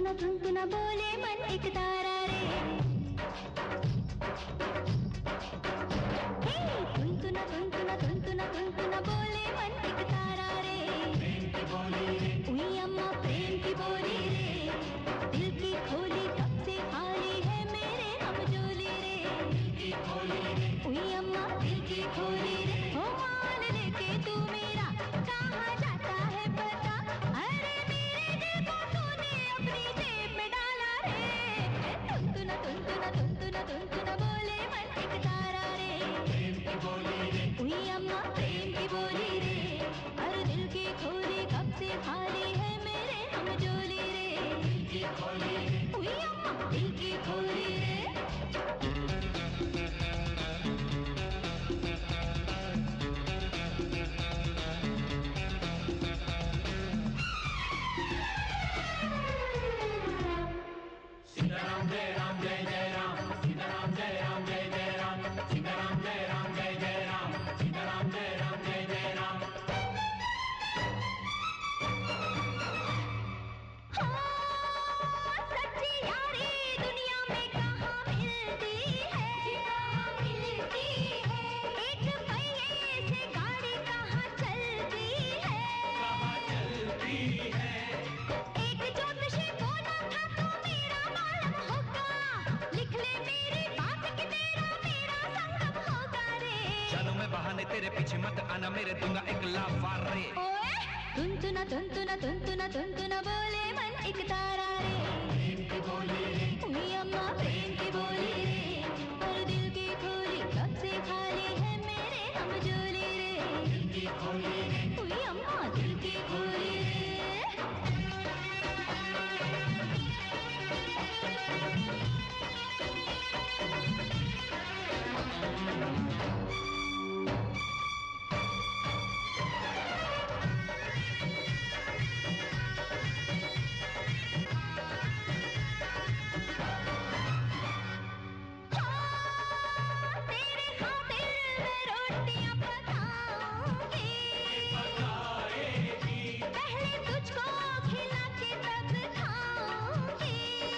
धुन तू ना बोले मन एक तारा रे। धुन तू ना बोले मन एक तारा रे। प्रेम की बोली रे, उई अम्मा प्रेम की बोली रे। दिल की खोली कब से खाली है मेरे हमजोली रे। दिल की खोली रे, उई अम्मा दिल की खोली रे। हो मान लेके तू मेरा कहाँ जाता है पता। अरे मेरे दिल को तूने अपनी जेब में डाला रे। धुन तू ना बोले मन एक तारा रे। प्रेम की बोली रे, उई अम्मा प्रेम की बोली रे। हर दिल की खोली कब से खाली है मेरे हमजोली रे। दिल की खोली रे, उई अम्मा दिल की खोली रे। सीताराम जय राम जय जय राम, सीताराम जय राम जय जय राम, सीताराम जय राम जय जय राम, सीताराम जय राम जय जय राम। हाँ, सच्ची यारी दुनिया में कहाँ मिलती है। एक पहिए से गाड़ी कहाँ चलती है। कहाँ चलती है, एक ज्योतिषी बोला था तो मेरा मालूम होगा। लिख ले मेरी बात कि तेरा मेरा संगम होगा रे। चलो मैं बहाने तेरे पीछे मत आना, मेरे दूंगा एक लाफार रे। ओए धुन तू ना बोले मन एक तारा रे। प्रेम की बोली रे, उई अम्मा प्रेम की बोली रे। और दिल की खोली कब से खाली है मेरे हमजोली रे। दिल की खोली रे, उई अम्मा दिल की खोली रे। तेरे खातिर मैं रोटियां पकाऊंगी। बताएगी, पहले तुझको खिला के तब खाऊंगी।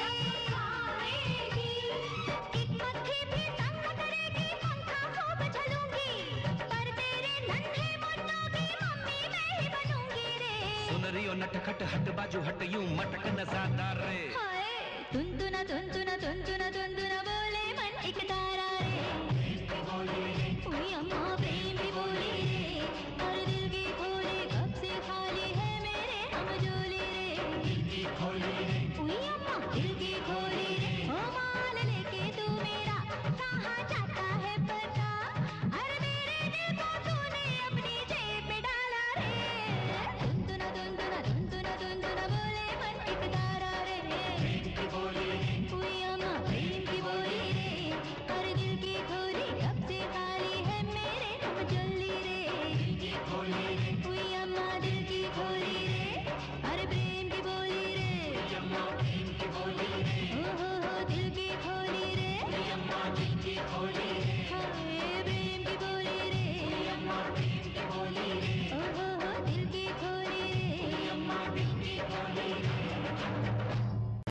एक मट्ठी भी तंग न करेगी, पंखा खूब झलूंगी। पर तेरे नन्हे मुन्नों की मम्मी मैं ही बनूंगी रे। सुन रही हो नटखट हट बाजू हट यूं मटक नजादार रे। हाय धुन तू ना बोले मन एक तारा रे। प्रेम की बोली रे, उई अम्मा प्रेम की बोली रे। हर दिल की खोली कब से खाली है मेरे हमजोली रे। दिल की खोली रे, उई अम्मा दिल की खोली